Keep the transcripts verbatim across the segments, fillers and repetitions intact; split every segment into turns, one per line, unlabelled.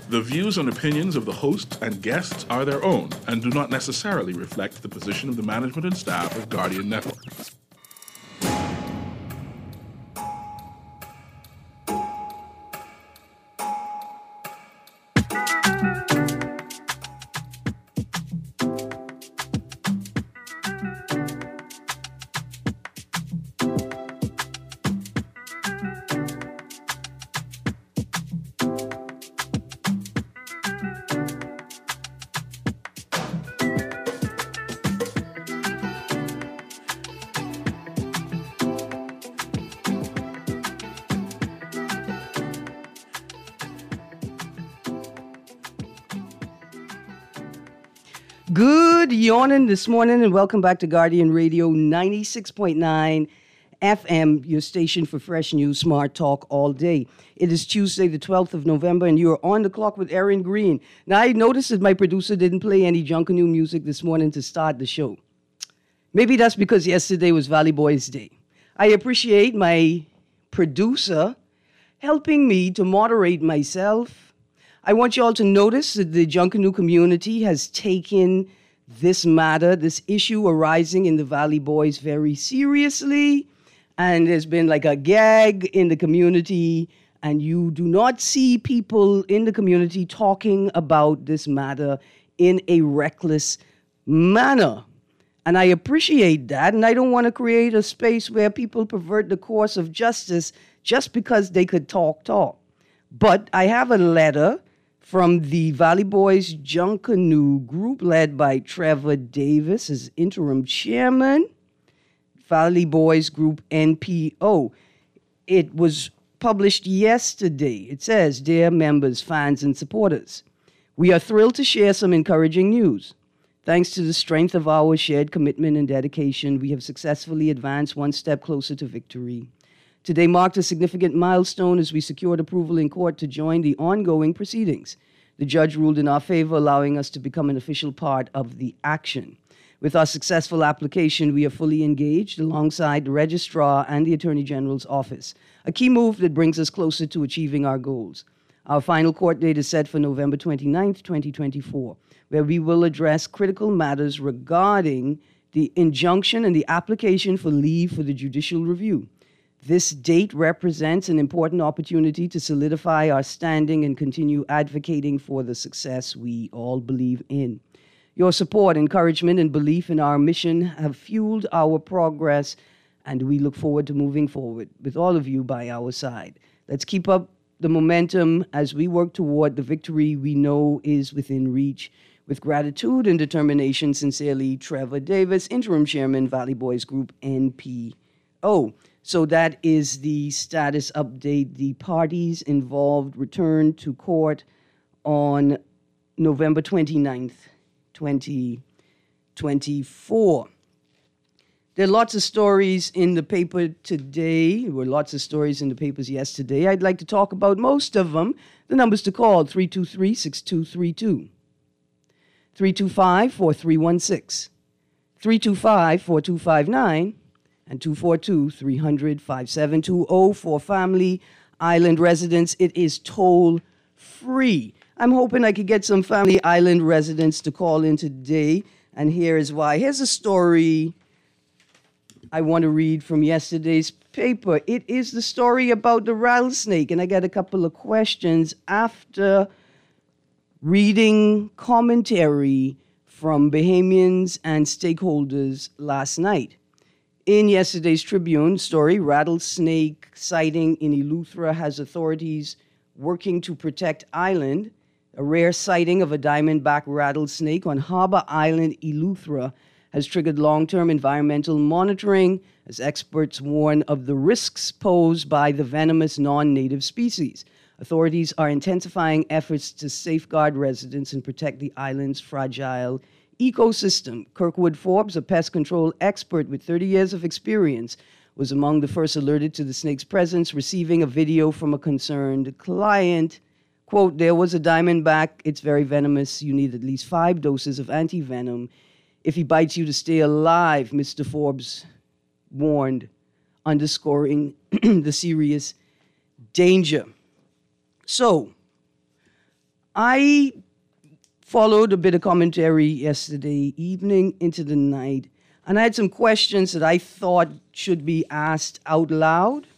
The views and opinions of the host and guests are their own and do not necessarily reflect the position of the management and staff of Guardian Network.
Good yawning this morning and welcome back to Guardian Radio ninety-six point nine F M, your station for fresh news, smart talk all day. It is Tuesday, the twelfth of November, and you are on the clock with Aaron Green. Now, I noticed that my producer didn't play any Junkanoo music this morning to start the show. Maybe that's because yesterday was Valley Boys Day. I appreciate my producer helping me to moderate myself. I want you all to notice that the Junkanoo community has taken this matter, this issue arising in the Valley Boys very seriously. And there's been like a gag in the community, and you do not see people in the community talking about this matter in a reckless manner. And I appreciate that, and I don't want to create a space where people pervert the course of justice just because they could talk, talk. But I have a letter from the Valley Boys Junkanoo group led by Trevor Davis as interim chairman, Valley Boys Group N P O. It was published yesterday. It says, "Dear members, fans, and supporters, we are thrilled to share some encouraging news. Thanks to the strength of our shared commitment and dedication, we have successfully advanced one step closer to victory. Today marked a significant milestone as we secured approval in court to join the ongoing proceedings. The judge ruled in our favor, allowing us to become an official part of the action. With our successful application, we are fully engaged alongside the registrar and the Attorney General's office, a key move that brings us closer to achieving our goals. Our final court date is set for November twenty-ninth, twenty twenty-four, where we will address critical matters regarding the injunction and the application for leave for the judicial review. This date represents an important opportunity to solidify our standing and continue advocating for the success we all believe in. Your support, encouragement, and belief in our mission have fueled our progress, and we look forward to moving forward with all of you by our side. Let's keep up the momentum as we work toward the victory we know is within reach. With gratitude and determination, sincerely, Trevor Davis, interim chairman, Valley Boys Group N P O. So that is the status update. The parties involved returned to court on November twenty-ninth, twenty twenty-four. There are lots of stories in the paper today. There were lots of stories in the papers yesterday. I'd like to talk about most of them. The numbers to call, three two three, six two three two, three two five, four three one six, three two five, four two five nine, and two four two, three hundred, five seven two zero for Family Island residents. It is toll-free. I'm hoping I could get some Family Island residents to call in today, and here is why. Here's a story I want to read from yesterday's paper. It is the story about the rattlesnake, and I got a couple of questions after reading commentary from Bahamians and stakeholders last night. In yesterday's Tribune story, rattlesnake sighting in Eleuthera has authorities working to protect island. A rare sighting of a diamondback rattlesnake on Harbor Island, Eleuthera, has triggered long-term environmental monitoring as experts warn of the risks posed by the venomous non-native species. Authorities are intensifying efforts to safeguard residents and protect the island's fragile ecosystem. Kirkwood Forbes, a pest control expert with thirty years of experience, was among the first alerted to the snake's presence, receiving a video from a concerned client. Quote, "There was a diamondback. It's very venomous. You need at least five doses of anti-venom if he bites you to stay alive," Mister Forbes warned, underscoring the serious danger. So, I followed a bit of commentary yesterday evening into the night, and I had some questions that I thought should be asked out loud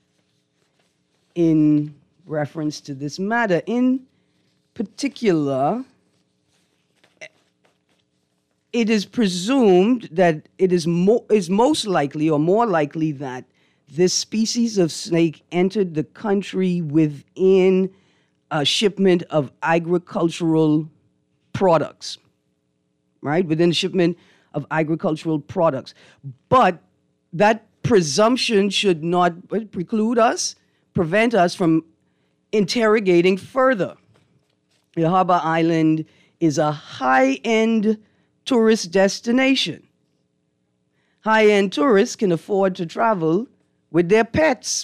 in reference to this matter. In particular, it is presumed that it is, mo- is most likely or more likely that this species of snake entered the country within a shipment of agricultural products, right? Within a shipment of agricultural products. But that presumption should not preclude us, prevent us from interrogating further. The Harbor Island is a high-end tourist destination. High-end tourists can afford to travel with their pets.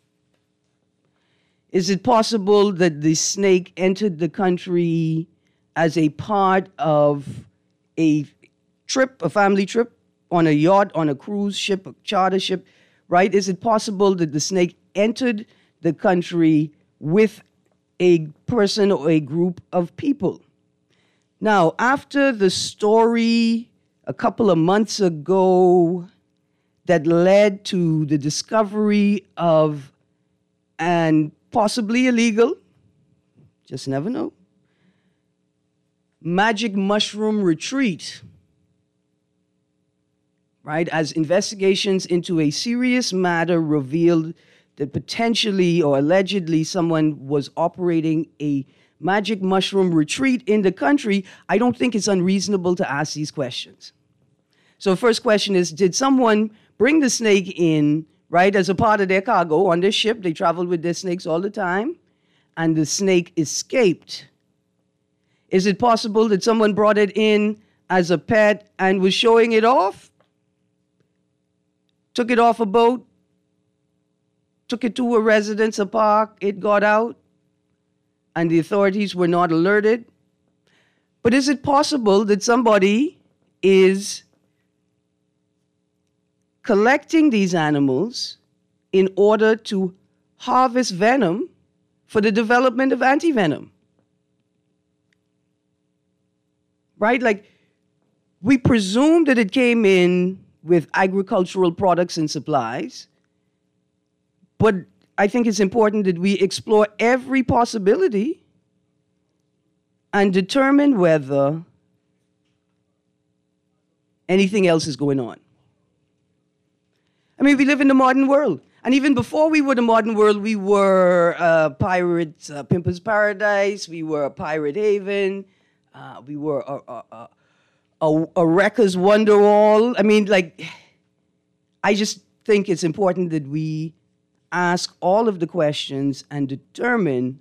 Is it possible that the snake entered the country as a part of a trip, a family trip, on a yacht, on a cruise ship, a charter ship, right? Is it possible that the snake entered the country with a person or a group of people? Now, after the story a couple of months ago that led to the discovery of an possibly illegal, just never know, magic mushroom retreat, right? As investigations into a serious matter revealed that potentially or allegedly someone was operating a magic mushroom retreat in the country, I don't think it's unreasonable to ask these questions. So the first question is, did someone bring the snake in, right, as a part of their cargo on their ship? They traveled with their snakes all the time, and the snake escaped. Is it possible that someone brought it in as a pet and was showing it off? Took it off a boat, took it to a residence, a park, it got out, and the authorities were not alerted? But is it possible that somebody is collecting these animals in order to harvest venom for the development of antivenom? Right? Like, we presume that it came in with agricultural products and supplies, but I think it's important that we explore every possibility and determine whether anything else is going on. I mean, we live in the modern world. And even before we were the modern world, we were uh, pirates, uh, Pimper's Paradise, we were a pirate haven, uh, we were a, a, a, a, a wrecker's wonderwall. I mean, like, I just think it's important that we ask all of the questions and determine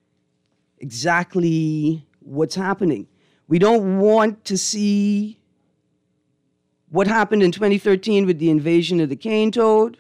exactly what's happening. We don't want to see what happened in twenty thirteen with the invasion of the cane toad.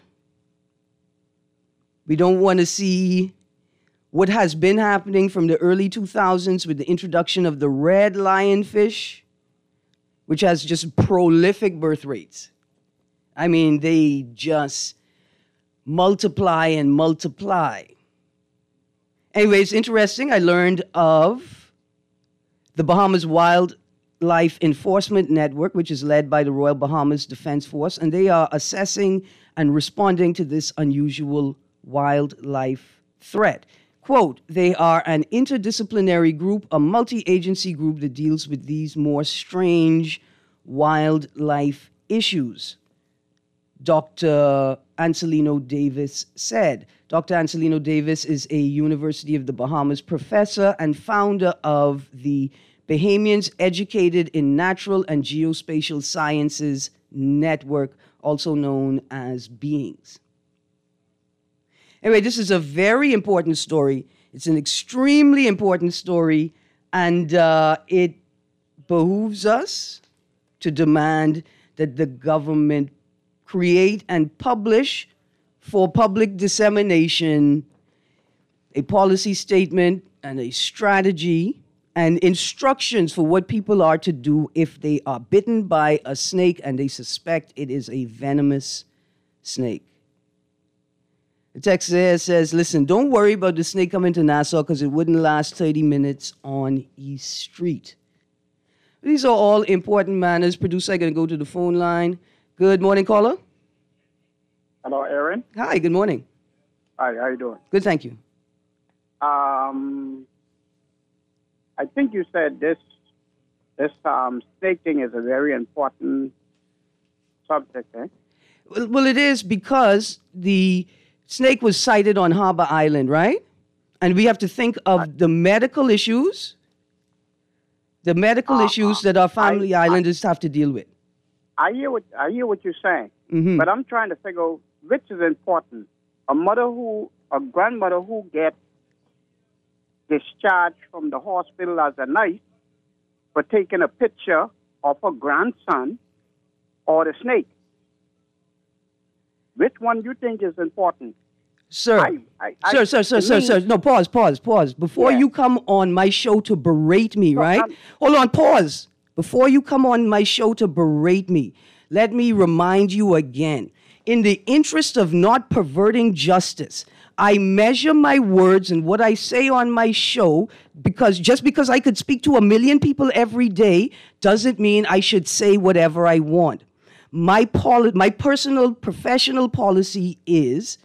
We don't want to see what has been happening from the early two thousands with the introduction of the red lionfish, which has just prolific birth rates. I mean, they just multiply and multiply. Anyway, it's interesting. I learned of the Bahamas Wildlife Enforcement Network, which is led by the Royal Bahamas Defense Force, and they are assessing and responding to this unusual wildlife threat. Quote, they are an interdisciplinary group, a multi-agency group that deals with these more strange wildlife issues, Doctor Ancelino Davis said. Doctor Ancelino Davis is a University of the Bahamas professor and founder of the Bahamians Educated in Natural and Geospatial Sciences Network, also known as Beings. Anyway, this is a very important story. It's an extremely important story, and uh, it behooves us to demand that the government create and publish for public dissemination a policy statement and a strategy and instructions for what people are to do if they are bitten by a snake and they suspect it is a venomous snake. The text there says, listen, don't worry about the snake coming to Nassau because it wouldn't last thirty minutes on East Street. These are all important manners. Producer, I'm going to go to the phone line. Good morning, caller.
Hello, Aaron.
Hi, good morning.
Hi, how you doing?
Good, thank you.
Um, I think you said this this um, snake thing is a very important subject, eh?
Well, well, it is because the snake was sighted on Harbor Island, right? And we have to think of the medical issues, the medical
Uh,
issues that our family
I-
islanders have to deal with.
I hear what I hear what you're saying,
Mhm.
but I'm trying to figure out which is important: a mother who, a grandmother who gets discharged from the hospital as a nurse for taking a picture of her grandson, or the snake. Which one do you think is important?
Sir,
I- I- I-
sir, sir, sir,
to
sir,
me-
sir. No, pause, pause, pause. Before
Yeah.
you come on my show to berate me,
No,
right?
I'm-
Hold on, pause. Before you come on my show to berate me, let me remind you again. In the interest of not perverting justice, I measure my words and what I say on my show because just because I could speak to a million people every day doesn't mean I should say whatever I want. My poli- my personal professional policy is,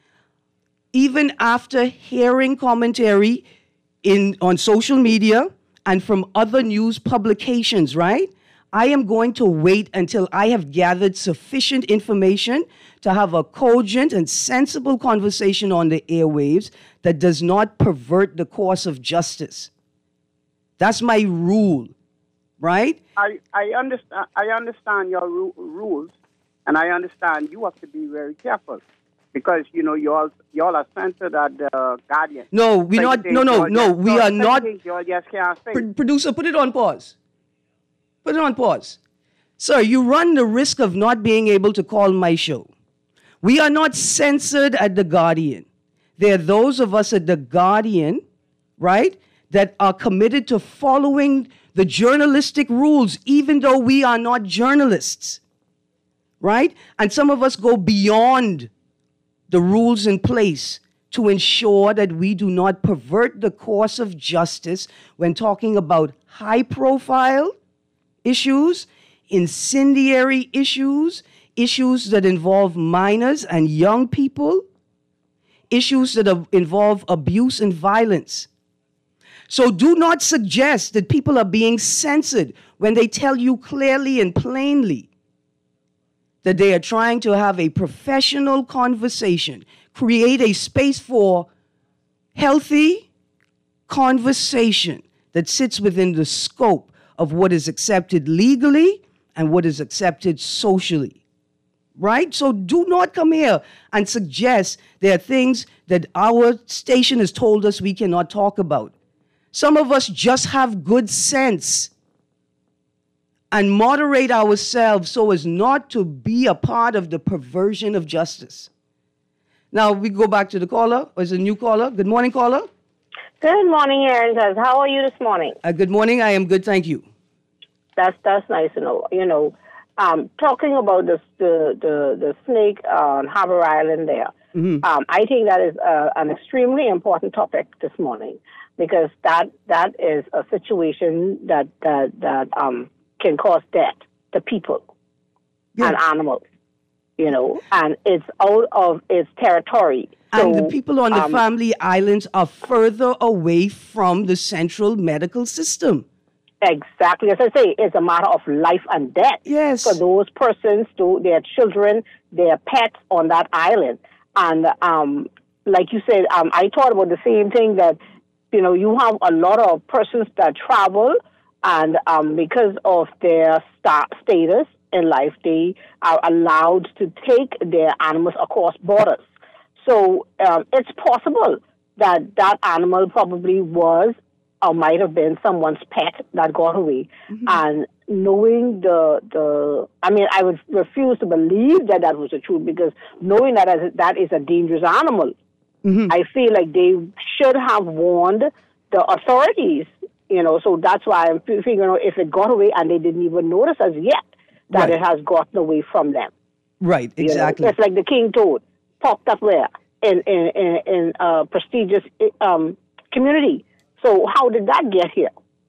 even after hearing commentary in on social media and from other news publications, right? I am going to wait until I have gathered sufficient information to have a cogent and sensible conversation on the airwaves that does not pervert the course of justice. That's my rule, right?
I, I understand I understand your ru- rules, and I understand you have to be very careful because you know you all you all are censored at the Guardian.
No, we're
So
not.
you think
No, no,
you all
no.
just-
We
so
are
you
not.
think You all just can't say.
Pro- producer, put it on pause. Put it on pause. Sir, you run the risk of not being able to call my show. We are not censored at The Guardian. There are those of us at The Guardian, right, that are committed to following the journalistic rules, even though we are not journalists, right? And some of us go beyond the rules in place to ensure that we do not pervert the course of justice when talking about high-profile issues, incendiary issues, issues that involve minors and young people, issues that are- involve abuse and violence. So do not suggest that people are being censored when they tell you clearly and plainly that they are trying to have a professional conversation, create a space for healthy conversation that sits within the scope of what is accepted legally and what is accepted socially. Right? So do not come here and suggest there are things that our station has told us we cannot talk about. Some of us just have good sense and moderate ourselves so as not to be a part of the perversion of justice. Now we go back to the caller. There's a new caller. Good morning, caller.
Good morning, Aaron. How are you this morning?
Uh, good morning. I am good, thank you.
That's that's nice to know. You know, um, talking about the the the, the snake on Harbor Island there,
Mm-hmm.
um, I think that is uh, an extremely important topic this morning because that that is a situation that that that um, can cause death to people
Yeah.
and animals. You know, and it's out of its territory.
And the
So,
people on the
um,
family islands are further away from the central medical system.
Exactly. As I say, it's a matter of life and death
Yes.
for those persons, to their children, their pets on that island. And um, like you said, um, I thought about the same thing that, you know, you have a lot of persons that travel and um, because of their sta- status in life, they are allowed to take their animals across borders. So um, it's possible that that animal probably was or might have been someone's pet that got away. Mm-hmm. And knowing the, the, I mean, I would refuse to believe that that was the truth because knowing that as, that is a dangerous animal, mm-hmm. I feel like they should have warned the authorities, you know, so that's why I'm figuring out if it got away and they didn't even notice as yet that
Right.
it has gotten away from them.
Right, exactly.
You know? It's like the king toad, popped up where? in in in, in a prestigious um, community. So how did that get here?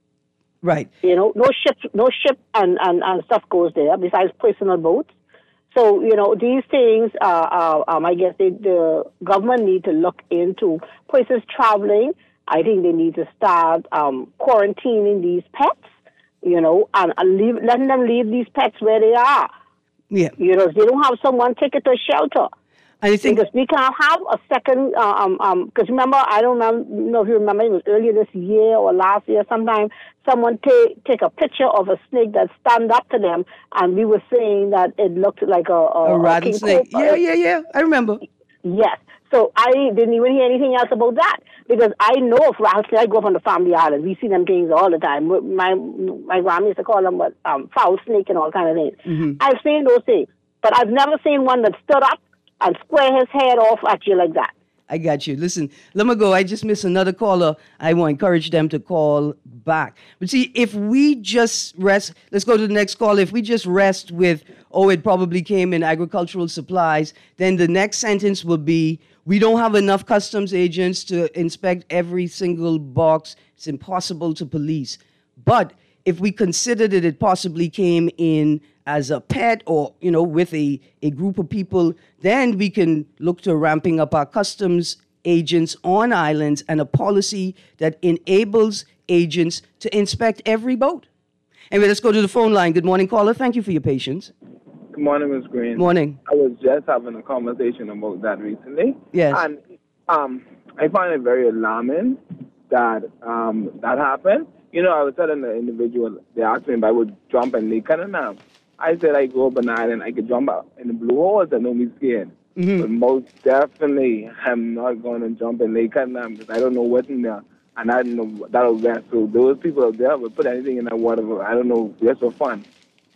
Right.
You know, no ship, no ship, and, and, and stuff goes there besides personal boats. So you know, these things. Uh, uh, um, I guess they, the government need to look into persons traveling. I think they need to start um, quarantining these pets. You know, and, and leave, letting them leave these pets where they are.
Yeah.
You know, if they don't have someone, take it to a shelter.
I think
because we can't have a second. Uh, um, um, because remember, I don't remember, know if you remember, it was earlier this year or last year. Sometime someone take take a picture of a snake that stand up to them, and we were saying that it looked like a a,
a rattlesnake. Yeah, yeah, yeah. I remember.
Yes. So I didn't even hear anything else about that because I know of rattlesnakes. I grew up on the family island. We see them things all the time. My my grandma used to call them what, um, foul snake and all kind of things. Mm-hmm. I've seen those things, but I've never seen one that stood up and square his head off at you like that.
I got you. Listen, let me go. I just missed another caller. I will encourage them to call back. But see, if we just rest, let's go to the next call. If we just rest with, oh, it probably came in agricultural supplies, then the next sentence will be, we don't have enough customs agents to inspect every single box. It's impossible to police. But if we consider that it possibly came in as a pet or, you know, with a, a group of people, then we can look to ramping up our customs agents on islands and a policy that enables agents to inspect every boat. Anyway, let's go to the phone line. Good morning, caller. Thank you for your patience.
Good morning, Miz Green.
Morning.
I was just having a conversation about that recently.
Yes.
And um, I find it very alarming that um, that happened. You know, I was telling the individual, they asked me if I would jump in Lake Canada. I said I go up an island, I could jump out in the blue holes and don't be scared. Mm-hmm. But most definitely, I'm not going to jump in Lake Canada because I don't know what's in there. And I don't know that'll be so those people out there would put anything in that water. I don't know, just for fun.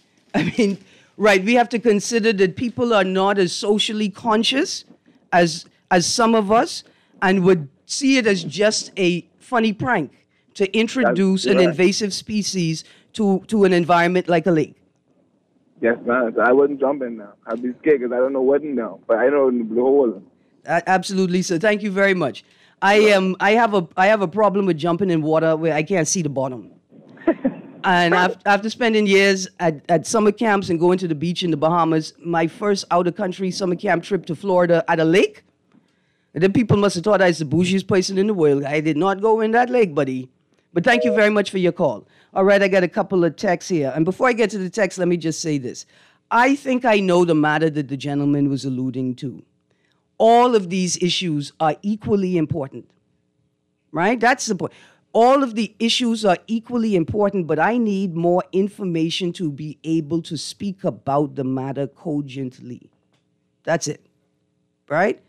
I mean, right, we have to consider that people are not as socially conscious as as some of us and would see it as just a funny prank to introduce an
right.
invasive species to, to an environment like a lake.
Yes, man. So I wouldn't jump in now. I'd be scared because I don't know what in there. But I know in the blue hole.
Uh, absolutely, sir. Thank you very much. I am. Um, I have a. I have a problem with jumping in water where I can't see the bottom. And after, after spending years at, at summer camps and going to the beach in the Bahamas, my first out-of-country summer camp trip to Florida at a lake, and then people must have thought I was the bougiest person in the world. I did not go in that lake, buddy. But thank you very much for your call. All right, I got a couple of texts here. And before I get to the text, let me just say this. I think I know the matter that the gentleman was alluding to. All of these issues are equally important, right? That's the point. All of the issues are equally important, but I need more information to be able to speak about the matter cogently. That's it, right?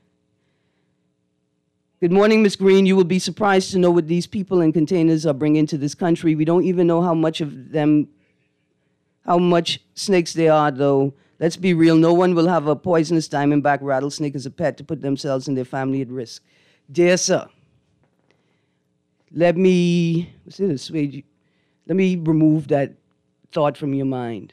Good morning, Miz Green. You will be surprised to know what these people and containers are bringing to this country. We don't even know how much of them, how much snakes there are, though. Let's be real. No one will have a poisonous diamondback rattlesnake as a pet to put themselves and their family at risk. Dear sir, let me, what's it, assuage you? Let me remove that thought from your mind.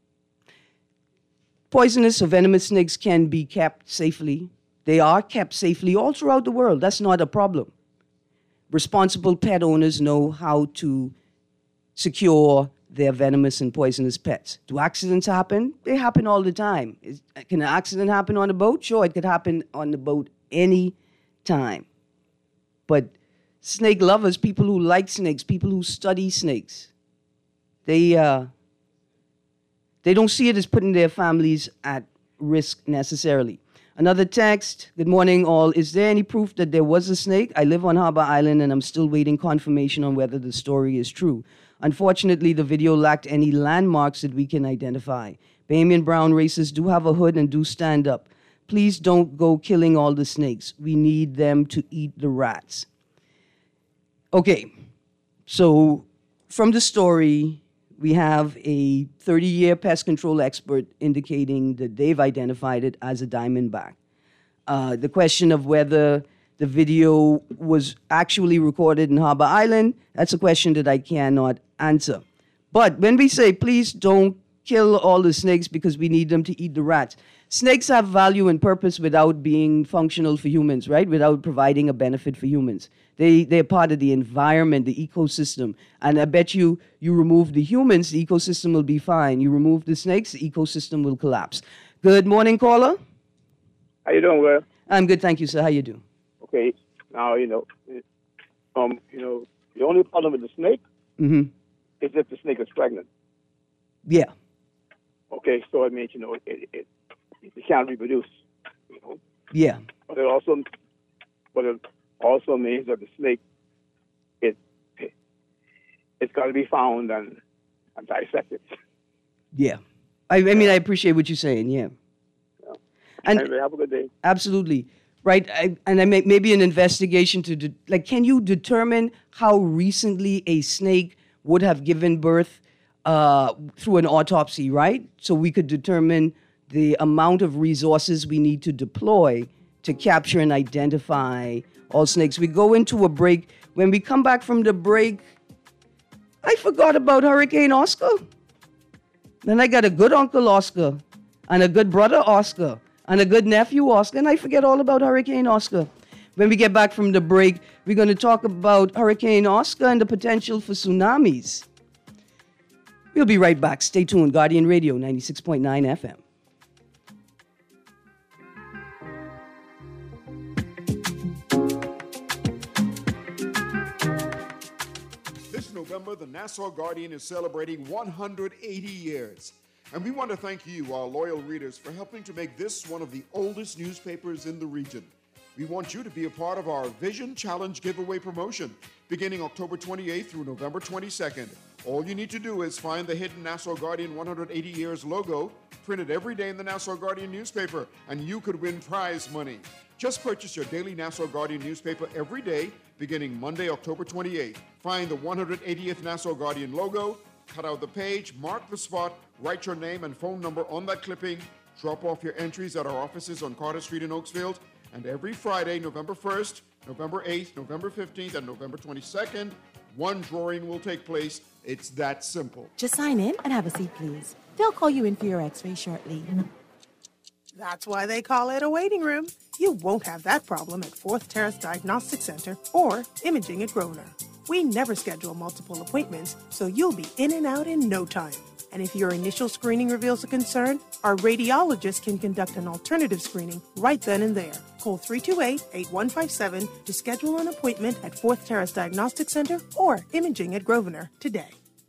Poisonous or venomous snakes can be kept safely. They are kept safely all throughout the world. That's not a problem. Responsible pet owners know how to secure their venomous and poisonous pets. Do accidents happen? They happen all the time. Is, can an accident happen on a boat? Sure, it could happen on the boat any time. But snake lovers, people who like snakes, people who study snakes, they, uh, they don't see it as putting their families at risk necessarily. Another text. Good morning, all. Is there any proof that there was a snake? I live on Harbor Island, and I'm still waiting confirmation on whether the story is true. Unfortunately, the video lacked any landmarks that we can identify. Bahamian brown races do have a hood and do stand up. Please don't go killing all the snakes. We need them to eat the rats. Okay, so from the story, we have a thirty-year pest control expert indicating that they've identified it as a diamondback. Uh, the question of whether the video was actually recorded in Harbor Island, that's a question that I cannot answer. But when we say, please don't kill all the snakes because we need them to eat the rats, snakes have value and purpose without being functional for humans, right? Without providing a benefit for humans. They, they're part of the environment, the ecosystem. And I bet you, you remove the humans, the ecosystem will be fine. You remove the snakes, the ecosystem will collapse. Good morning, caller.
How you doing, Will?
I'm good, thank you, sir. How you do?
Okay. Now, you know, um, you know, the only problem with the snake
Mm-hmm.
is if the snake is pregnant.
Yeah.
Okay, so it means, you know, it, it, it, it can't reproduce. You know?
Yeah.
But it also, but it also means that the snake, it, it it's got to be found and, and dissected.
Yeah. I, I mean, I appreciate what you're saying, yeah.
Yeah.
And
Anyway, have a good day.
absolutely. Right. I, and I make maybe an investigation to, de- like, can you determine how recently a snake would have given birth uh, through an autopsy, right? So we could determine the amount of resources we need to deploy to capture and identify all snakes. We go into a break. When we come back from the break, I forgot about Hurricane Oscar. Then I got a good Uncle Oscar and a good brother Oscar and a good nephew Oscar, and I forget all about Hurricane Oscar. When we get back from the break, we're going to talk about Hurricane Oscar and the potential for tsunamis. We'll be right back. Stay tuned. Guardian Radio, ninety-six point nine F M.
This November, the Nassau Guardian is celebrating one hundred eighty years. And we want to thank you, our loyal readers, for helping to make this one of the oldest newspapers in the region. We want you to be a part of our Vision Challenge giveaway promotion, beginning October twenty-eighth through November twenty-second. All you need to do is find the hidden Nassau Guardian one hundred eighty years logo, printed every day in the Nassau Guardian newspaper, and you could win prize money. Just purchase your daily Nassau Guardian newspaper every day, beginning Monday, October twenty-eighth. Find the one hundred eightieth Nassau Guardian logo, cut out the page, mark the spot, write your name and phone number on that clipping, drop off your entries at our offices on Carter Street in Oakesfield, and every Friday, November first, November eighth, November fifteenth, and November twenty-second, one drawing will take place. It's that simple.
Just sign in and have a seat, please. They'll call you in for your x-ray shortly.
That's why they call it a waiting room. You won't have that problem at Fourth Terrace Diagnostic Center or Imaging at Grosvenor. We never schedule multiple appointments, so you'll be in and out in no time. And if your initial screening reveals a concern, our radiologist can conduct an alternative screening right then and there. Call three two eight, eight one five seven to schedule an appointment at Fourth Terrace Diagnostic Center or Imaging at Grosvenor today.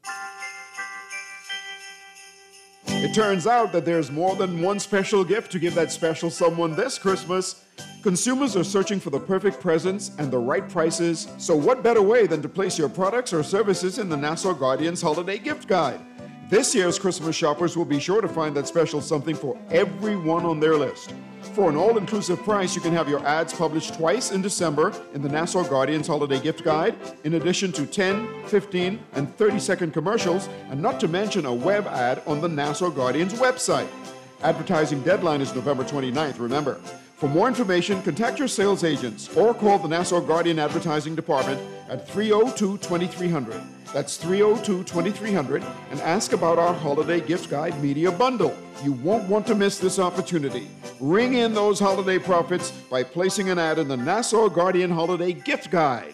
It turns out that there's more than one special gift to give that special someone this Christmas. Consumers are searching for the perfect presents and the right prices, so what better way than to place your products or services in the Nassau Guardian's Holiday Gift Guide? This year's Christmas shoppers will be sure to find that special something for everyone on their list. For an all-inclusive price, you can have your ads published twice in December in the Nassau Guardian's Holiday Gift Guide, in addition to ten, fifteen, and thirty-second commercials, and not to mention a web ad on the Nassau Guardian's website. Advertising deadline is November twenty-ninth, remember. For more information, contact your sales agents or call the Nassau Guardian Advertising Department at three oh two, twenty-three hundred. That's three oh two, twenty-three hundred, and ask about our Holiday Gift Guide Media Bundle. You won't want to miss this opportunity. Ring in those holiday profits by placing an ad in the Nassau Guardian Holiday Gift Guide.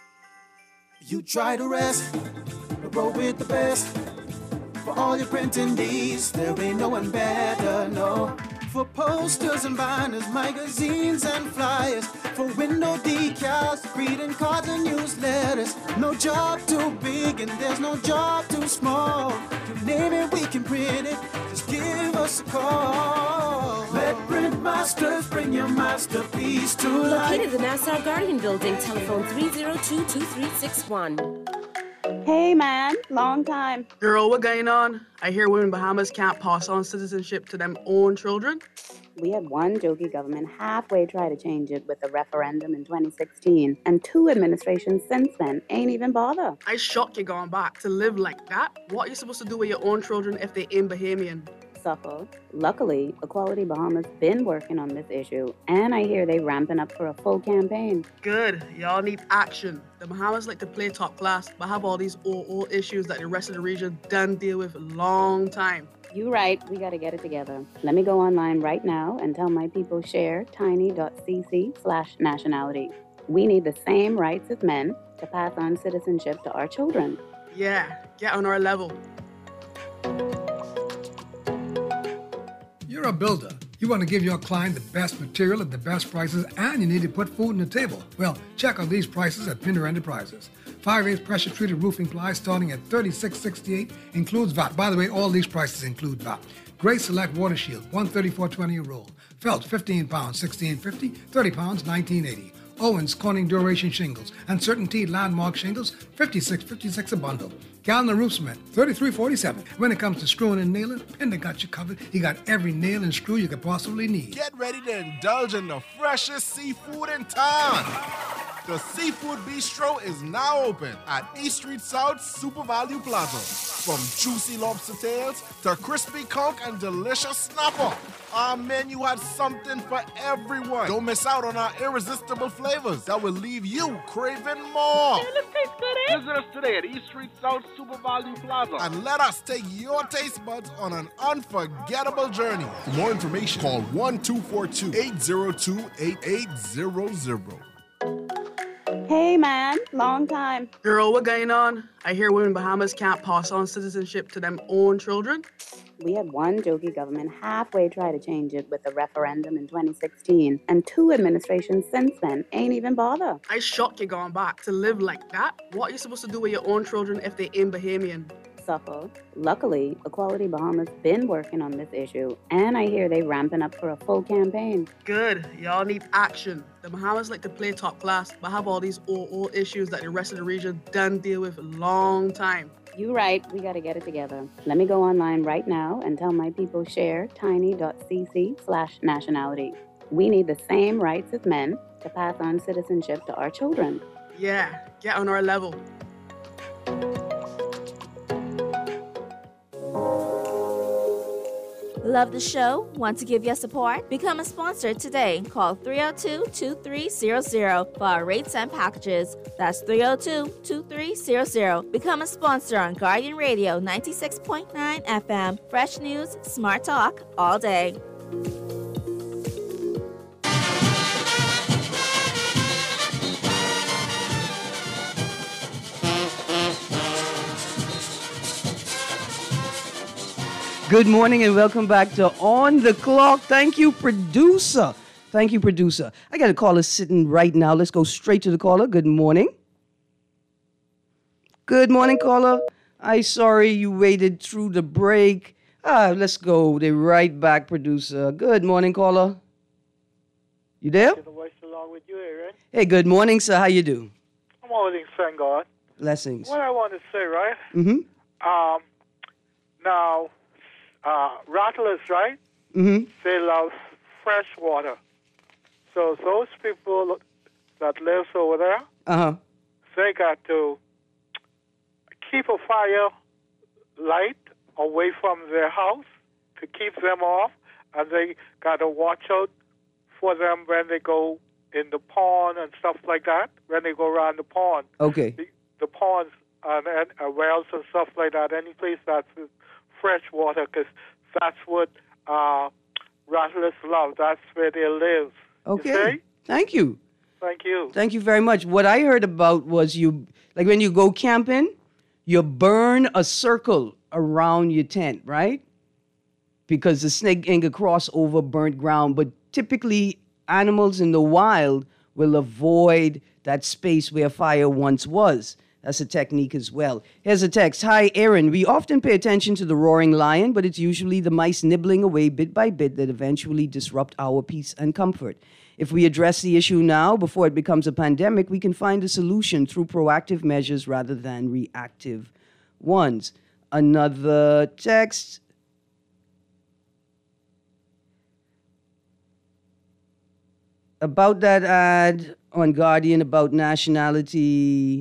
You try to rest, roll with the best. For all your printing needs, there ain't no one better, no. For posters and banners, magazines and flyers, for window decals, greeting cards and newsletters. No job too big and there's no job too small. You name it, we can print it. Just give us a call. Let Print Masters bring your masterpiece to life.
Located in the Nassau Guardian Building, telephone three oh two, two three six one.
Hey, man. Long time.
Girl, what going on? I hear women in Bahamas can't pass on citizenship to them own children.
We had one jokey government halfway try to change it with a referendum in twenty sixteen, and two administrations since then ain't even bother.
I shocked you going back to live like that. What are you supposed to do with your own children if they ain't Bahamian?
Suffer. Luckily, Equality Bahamas been working on this issue, and I hear they ramping up for a full campaign.
Good. Y'all need action. The Bahamas like to play top class, but have all these old, old issues that the rest of the region done deal with a long time.
You right, we gotta get it together. Let me go online right now and tell my people share tiny.cc slash nationality. We need the same rights as men to pass on citizenship to our children.
Yeah, get on our level.
You're a builder. You want to give your client the best material at the best prices, and you need to put food on the table. Well, check out these prices at Pinder Enterprises. five eighths pressure-treated roofing ply starting at thirty-six sixty-eight, includes V A T. By the way, all these prices include V A T. Great Select Water Shield, one thirty-four twenty a roll. Felt, fifteen pounds, sixteen fifty, thirty pounds, nineteen eighty. Owens Corning Duration Shingles and Certainty Landmark Shingles, fifty-six fifty-six a bundle. Gallon Roof Cement, thirty-three forty-seven. When it comes to screwing and nailing, Pinder got you covered. He got every nail and screw you could possibly need.
Get ready to indulge in the freshest seafood in town. The Seafood Bistro is now open at East Street South Super Value Plaza. From juicy lobster tails to crispy conch and delicious snapper, our menu has something for everyone. Don't miss out on our irresistible flavors that will leave you craving more. Visit us today at East Street South Super Value Plaza and let us take your taste buds on an unforgettable journey. For more information, call one two four two, eight zero two, eight eight zero zero.
Hey, man, long time.
Girl, what going on? I hear women in Bahamas can't pass on citizenship to them own children.
We had one jokey government halfway try to change it with a referendum in twenty sixteen, and two administrations since then ain't even bother.
I shocked you going back to live like that. What are you supposed to do with your own children if they ain't Bahamian?
Suffer. Luckily, Equality Bahamas been working on this issue, and I hear they ramping up for a full campaign.
Good. Y'all need action. The Bahamas like to play top class, but have all these old, old issues that the rest of the region done deal with a long time.
You right, we gotta get it together. Let me go online right now and tell my people share tiny.cc slash nationality. We need the same rights as men to pass on citizenship to our children.
Yeah, get on our level.
Love the show? Want to give your support? Become a sponsor today. Call three oh two, two three zero zero for our rates and packages. That's three oh two, two three zero zero. Become a sponsor on Guardian Radio ninety-six point nine F M. Fresh news, smart talk, all day.
Good morning and welcome back to On the Clock. Thank you, producer. Thank you, producer. I got a caller sitting right now. Let's go straight to the caller. Good morning. Good morning, caller. I'm sorry you waited through the break. Ah, let's go. They're right back, producer. Good morning, caller. You there?
Along with you, Aaron.
Hey, good morning, sir. How you do?
I'm always thank God.
Blessings.
What I want to say, right?
Mm-hmm.
Um, now, uh, rattlers, right?
Mm-hmm.
They love fresh water. So those people that live over there,
Uh-huh.
they got to keep a fire light away from their house to keep them off, and they got to watch out for them when they go in the pond and stuff like that, when they go around the pond.
Okay.
The, the ponds and, and uh, wells and stuff like that, any place that's fresh water, because that's what uh, rattlers love. That's where they live.
Okay.
You see?
Thank you.
Thank you.
Thank you very much. What I heard about was you, like when you go camping, you burn a circle around your tent, right? Because the snake ain't gonna cross over burnt ground. But typically, animals in the wild will avoid that space where fire once was. That's a technique as well. Here's a text. Hi, Aaron. We often pay attention to the roaring lion, but it's usually the mice nibbling away bit by bit that eventually disrupt our peace and comfort. If we address the issue now, before it becomes a pandemic, we can find a solution through proactive measures rather than reactive ones. Another text. About that ad on Guardian about nationality.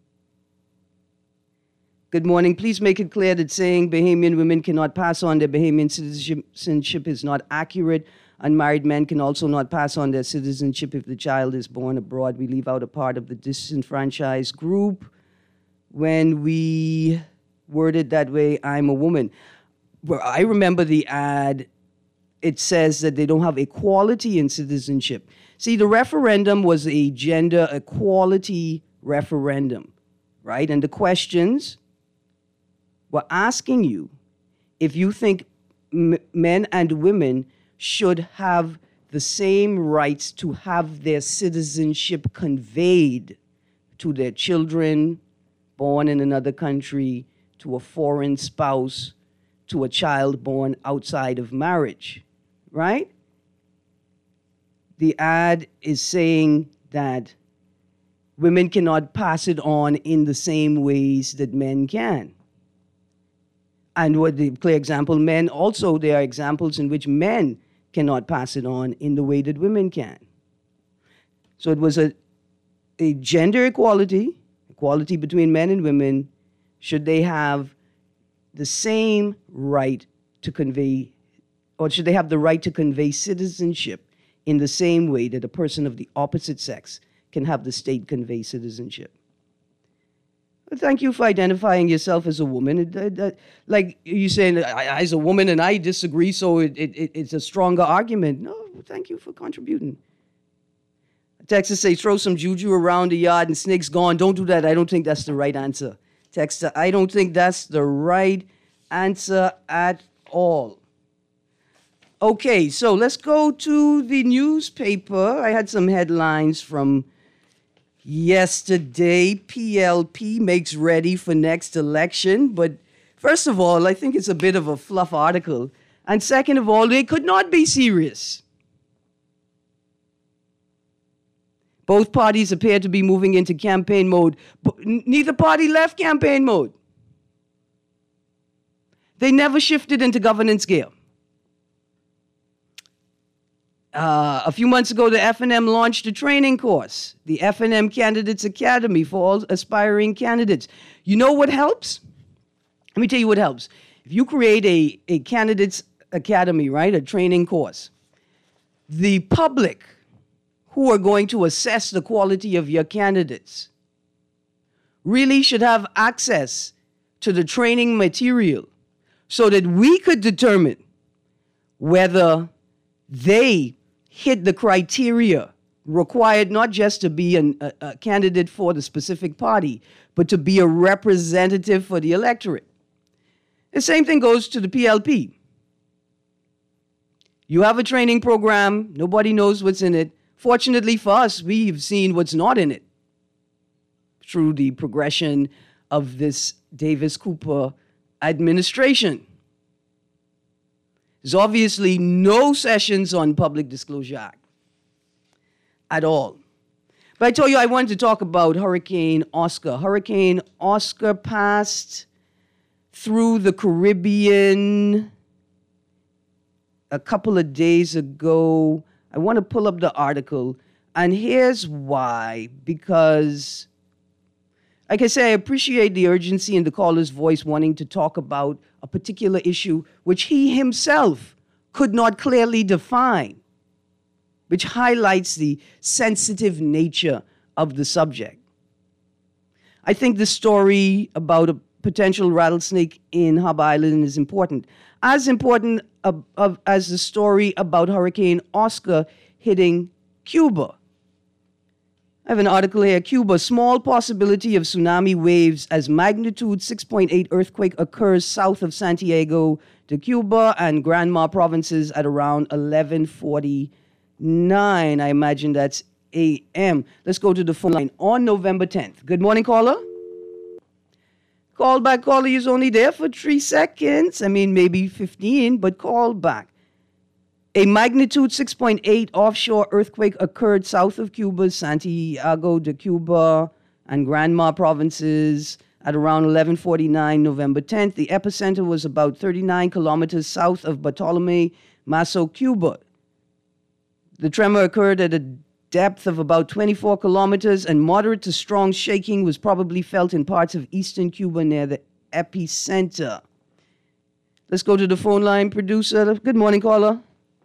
Good morning. Please make it clear that saying Bahamian women cannot pass on their Bahamian citizenship is not accurate. Unmarried men can also not pass on their citizenship if the child is born abroad. We leave out a part of the disenfranchised group when we word it that way, I'm a woman. well, I remember the ad. It says that they don't have equality in citizenship. See, the referendum was a gender equality referendum, right? And the questions were asking you if you think m- men and women should have the same rights to have their citizenship conveyed to their children born in another country, to a foreign spouse, to a child born outside of marriage, right? The ad is saying that women cannot pass it on in the same ways that men can. And what the clear example, men also, there are examples in which men cannot pass it on in the way that women can. So it was a, a gender equality, equality between men and women. Should they have the same right to convey, or should they have the right to convey citizenship in the same way that a person of the opposite sex can have the state convey citizenship? Well, thank you for identifying yourself as a woman. It, it, it, like you saying, I, as a woman and I disagree, so it, it, it's a stronger argument. No, thank you for contributing. Texas say, throw some juju around the yard and snakes gone. Don't do that. I don't think that's the right answer. Texter, I don't think that's the right answer at all. Okay, so let's go to the newspaper. I had some headlines from yesterday. P L P makes ready for next election. But first of all, I think it's a bit of a fluff article. And second of all, they could not be serious. Both parties appear to be moving into campaign mode. But neither party left campaign mode. They never shifted into governance gear. Uh, a few months ago, the F N M launched a training course, the F N M Candidates Academy for all aspiring candidates. You know what helps? Let me tell you what helps. If you create a, a Candidates Academy, right, a training course, the public who are going to assess the quality of your candidates really should have access to the training material so that we could determine whether they hit the criteria required not just to be an, a, a candidate for the specific party, but to be a representative for the electorate. The same thing goes to the P L P. You have a training program, nobody knows what's in it. Fortunately for us, we've seen what's not in it through the progression of this Davis Cooper administration. There's obviously no sessions on Public Disclosure Act at all. But I told you I wanted to talk about Hurricane Oscar. Hurricane Oscar passed through the Caribbean a couple of days ago. I want to pull up the article, and here's why. Because, like I say, I appreciate the urgency in the caller's voice wanting to talk about a particular issue which he himself could not clearly define, which highlights the sensitive nature of the subject. I think the story about a potential rattlesnake in Hub Island is important. As important of, of, as the story about Hurricane Oscar hitting Cuba. I have an article here. Cuba, small possibility of tsunami waves as magnitude six point eight earthquake occurs south of Santiago de Cuba and Granma provinces at around eleven forty-nine. I imagine that's A M. Let's go to the phone line on November tenth. Good morning, caller. Call back, caller. Is only there for three seconds. I mean, maybe fifteen, but call back. A magnitude six point eight offshore earthquake occurred south of Cuba's Santiago de Cuba and Granma provinces at around eleven forty-nine November tenth. The epicenter was about thirty-nine kilometers south of Bartolome Maso, Cuba. The tremor occurred at a depth of about twenty-four kilometers, and moderate to strong shaking was probably felt in parts of eastern Cuba near the epicenter. Let's go to the phone line, producer. Good morning, caller.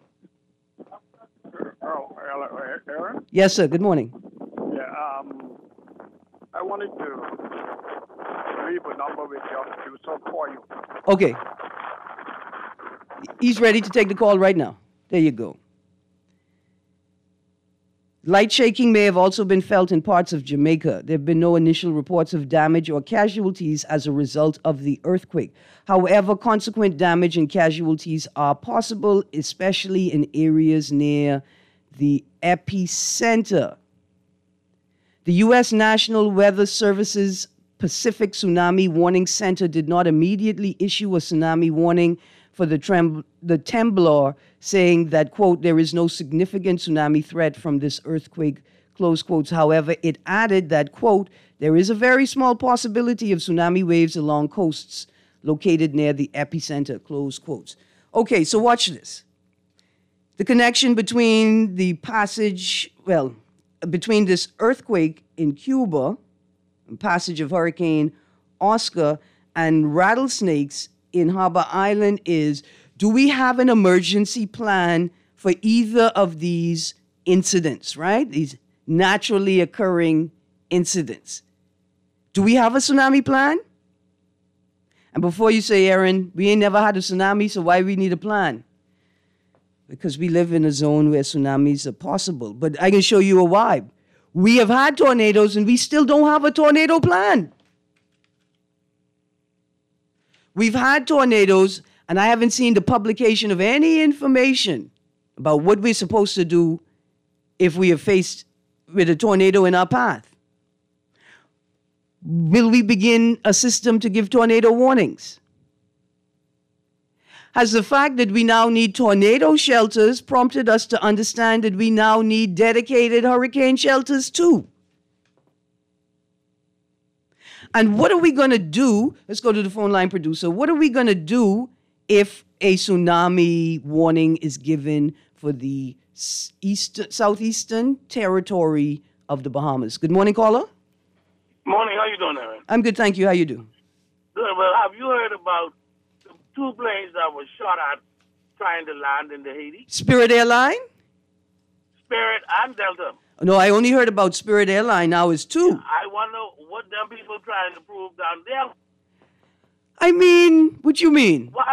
Oh, Aaron?
Yes, sir. Good morning.
Yeah, um, I wanted to leave a number with your producer for you.
Okay. He's ready to take the call right now. There you go. Light shaking may have also been felt in parts of Jamaica. There have been no initial reports of damage or casualties as a result of the earthquake. However, consequent damage and casualties are possible, especially in areas near the epicenter. The U S National Weather Service's Pacific Tsunami Warning Center did not immediately issue a tsunami warning for the, trem- the Temblor, saying that, quote, there is no significant tsunami threat from this earthquake, close quotes. However, it added that, quote, there is a very small possibility of tsunami waves along coasts located near the epicenter, close quotes. Okay, so watch this. The connection between the passage, well, between this earthquake in Cuba, and passage of Hurricane Oscar, and rattlesnakes in Harbor Island is, do we have an emergency plan for either of these incidents, right? These naturally occurring incidents. Do we have a tsunami plan? And before you say, Aaron, we ain't never had a tsunami, so why we need a plan? Because we live in a zone where tsunamis are possible. But I can show you a why. We have had tornadoes and we still don't have a tornado plan. We've had tornadoes, and I haven't seen the publication of any information about what we're supposed to do if we are faced with a tornado in our path. Will we begin a system to give tornado warnings? Has the fact that we now need tornado shelters prompted us to understand that we now need dedicated hurricane shelters too? And what are we going to do? Let's go to the phone line, producer. What are we going to do if a tsunami warning is given for the east, southeastern territory of the Bahamas? Good morning, caller.
Morning. How you doing, Aaron?
I'm good, thank you. How you do?
Good. Well, have you heard about the two planes that were shot at trying to land in the Haiti?
Spirit Airline?
Spirit and Delta.
No, I only heard about Spirit Airline. Now it's two.
I wonder what them people trying to prove down there.
I mean, what you mean?
Why?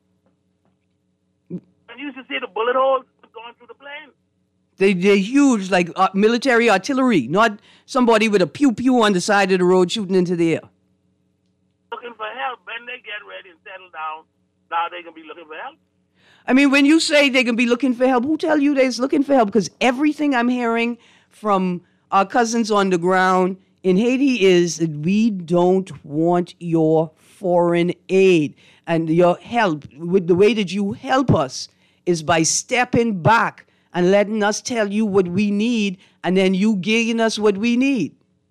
And you should see the bullet holes going through the plane.
They, they're huge, like uh, military artillery, not somebody with a pew-pew on the side of the road shooting into the air.
Looking for help. When they get ready and settle down, now they can be looking for help.
I mean, when you say they can be looking for help, who tell you they're looking for help? Because everything I'm hearing from our cousins on the ground in Haiti is that we don't want your foreign aid. And your help, with the way that you help us, is by stepping back and letting us tell you what we need, and then you giving us what we need.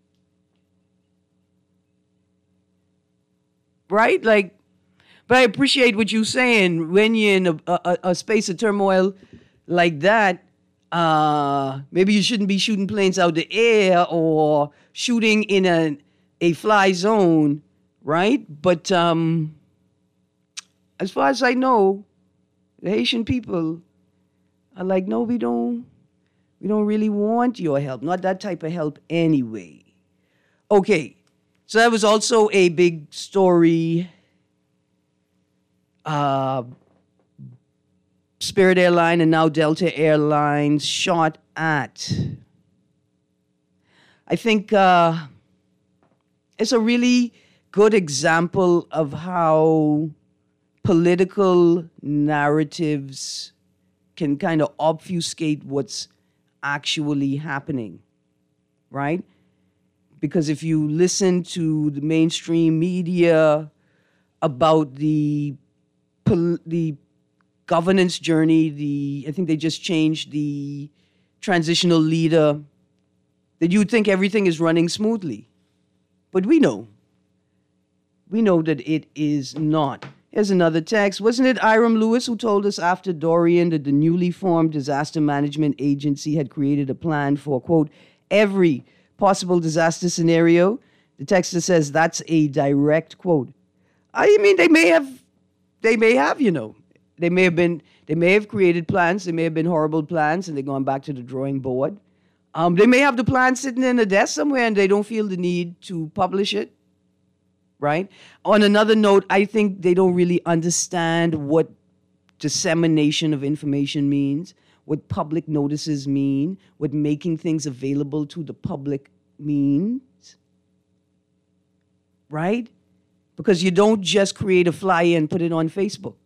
Right? Like, but I appreciate what you're saying. When you're in a, a, a space of turmoil like that, uh, maybe you shouldn't be shooting planes out the air or shooting in a, a fly zone, right? But um, as far as I know, the Haitian people are like, no, we don't, we don't really want your help. Not that type of help anyway. Okay, so that was also a big story. Uh, Spirit Airline and now Delta Airlines shot at. I think uh, it's a really good example of how political narratives can kind of obfuscate what's actually happening, right? Because if you listen to the mainstream media about the the governance journey, the I think they just changed the transitional leader, that you'd think everything is running smoothly. But we know. We know that it is not. Here's another text. Wasn't it Iram Lewis who told us after Dorian that the newly formed Disaster Management Agency had created a plan for, quote, every possible disaster scenario? The texter says that's a direct quote. I mean, they may have They may have, you know, they may have been, they may have created plans. They may have been horrible plans, and they're going back to the drawing board. Um, they may have the plan sitting in a desk somewhere, and they don't feel the need to publish it, right? On another note, I think they don't really understand what dissemination of information means, what public notices mean, what making things available to the public means, right? Because you don't just create a flyer and put it on Facebook.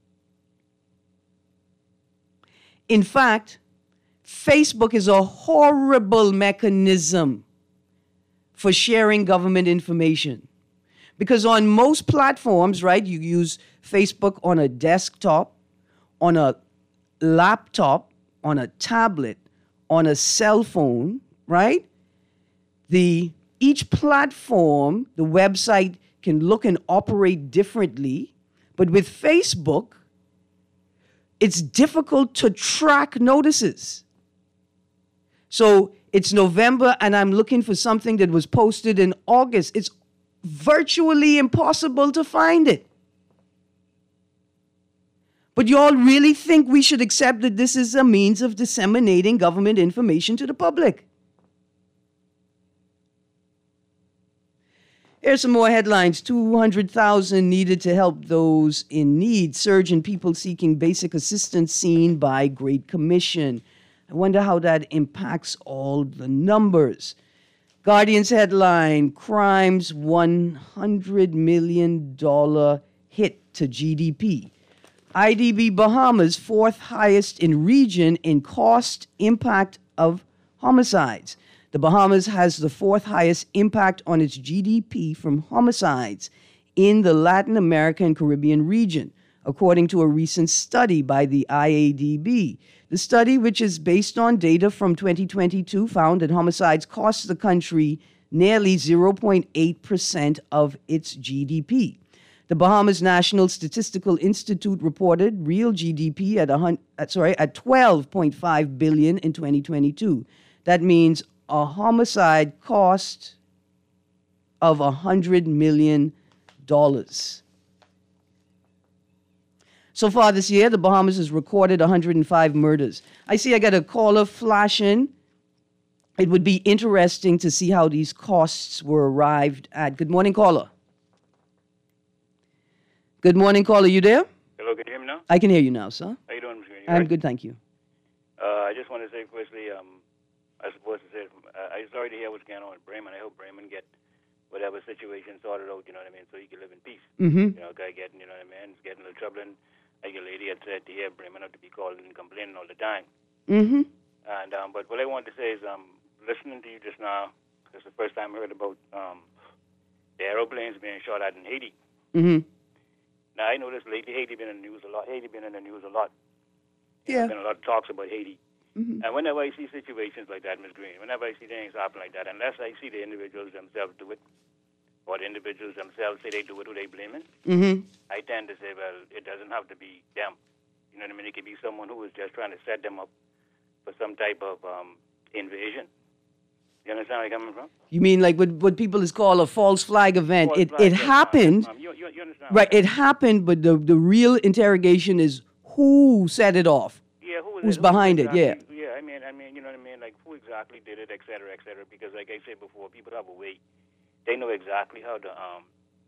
In fact, Facebook is a horrible mechanism for sharing government information. Because on most platforms, right, you use Facebook on a desktop, on a laptop, on a tablet, on a cell phone, right? The each platform, the website can look and operate differently, but with Facebook, it's difficult to track notices. So it's November and I'm looking for something that was posted in August. It's virtually impossible to find it. But you all really think we should accept that this is a means of disseminating government information to the public? Here's some more headlines. two hundred thousand needed to help those in need. Surge in people seeking basic assistance seen by Great Commission. I wonder how that impacts all the numbers. Guardian's headline, crimes one hundred million dollars hit to G D P. I D B Bahamas, fourth highest in region in cost impact of homicides. The Bahamas has the fourth highest impact on its G D P from homicides in the Latin America and Caribbean region, according to a recent study by the I A D B. The study, which is based on data from twenty twenty-two, found that homicides cost the country nearly zero point eight percent of its G D P. The Bahamas National Statistical Institute reported real G D P at, a, sorry, at twelve point five billion dollars in twenty twenty-two. That means a homicide cost of one hundred million dollars. So far this year, the Bahamas has recorded one hundred five murders. I see I got a caller flashing. It would be interesting to see how these costs were arrived at. Good morning, caller. Good morning, caller. You there?
Hello, can you hear me now?
I can hear you now, sir.
How you doing, Mister Green? You
I'm
right?
good, thank you.
Uh, I just want to say, firstly, um, I suppose to say, uh, I'm sorry to hear what's going on with Bremen. I hope Bremen get whatever situation sorted out, you know what I mean, so he can live in peace.
Mm-hmm.
You know, guy getting, you know what I mean, he's getting a little trouble, and like a lady had said, to hear Bremen have to be calling and complaining all the time.
Mm-hmm.
And um, but what I want to say is, um, listening to you just now, it's the first time I heard about um, the aeroplanes being shot at in Haiti.
Mm-hmm.
Now I noticed lately Haiti been in the news a lot. Haiti been in the news a lot.
Yeah.
There's been a lot of talks about Haiti.
Mm-hmm.
And whenever I see situations like that, Miz Green, whenever I see things happen like that, unless I see the individuals themselves do it, or the individuals themselves say they do it, who they blaming,
Mm-hmm.
I tend to say, well, it doesn't have to be them. You know what I mean? It could be someone who is just trying to set them up for some type of um, invasion. You understand where I'm coming from?
You mean like what, what people is called a false flag event?
False
it
flag,
it
yes,
happened.
ma'am. You, you, you understand?
Right, it happened, but the, the real interrogation is who set it off?
Yeah, who was
Who's
it? Who
behind it,
exactly, yeah. Yeah, I mean, I mean, you know what I mean? Like, who exactly did it, et cetera, et cetera? Because, like I said before, people have a way. They know exactly how to um,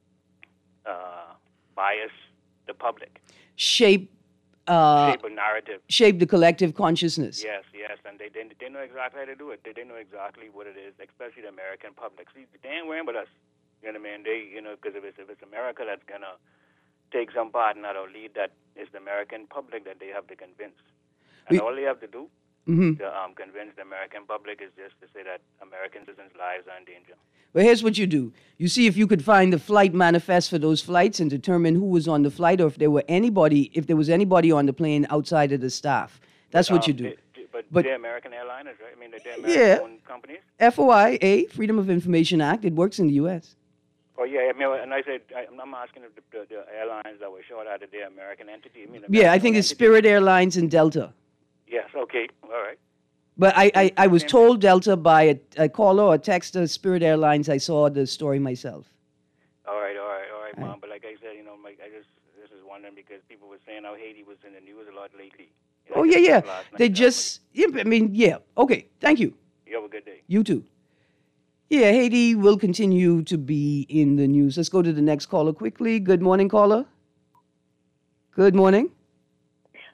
uh, bias the public.
Shape, uh,
Shape a narrative.
shape the collective consciousness.
Yes, yes, and they, they they know exactly how to do it. They they know exactly what it is, especially the American public. See, they ain't worrying about us. You know what I mean? They, you know, because if it's if it's America that's gonna take some part in that or lead that, it's the American public that they have to convince. And
We-
all they have to do
Mhm.
to um, convince the American public is just to say that American citizens' lives are in danger.
Well, here's what you do. You see if you could find the flight manifest for those flights and determine who was on the flight or if there were anybody, if there was anybody on the plane outside of the staff. That's what
Um,
you do.
they- they- but,
But-
they're American airliners, right? I mean, they're
Yeah.
American-owned companies.
F O I A, Freedom of Information Act, it works in the U S.
Oh yeah, I mean, and I said I, I'm not asking if the, the, the airlines that were shot at the American entity. I mean,
Yeah, I
American
think it's
entity.
Spirit Airlines and Delta.
Yes. Okay. All right.
But I, I, I was told Delta by a, a caller or a texter, Spirit Airlines. I saw the story myself.
All right. All right. All right, Mom. But like I said, you know, Mike, I just this is wondering because people were saying how Haiti was in the news a lot lately. You know,
Oh,
I
yeah,
just
yeah.
last night,
They
so
just, yeah, I mean, yeah. Okay, thank you.
You have a good day.
You too. Yeah, Haiti will continue to be in the news. Let's go to the next caller quickly. Good morning, caller. Good morning.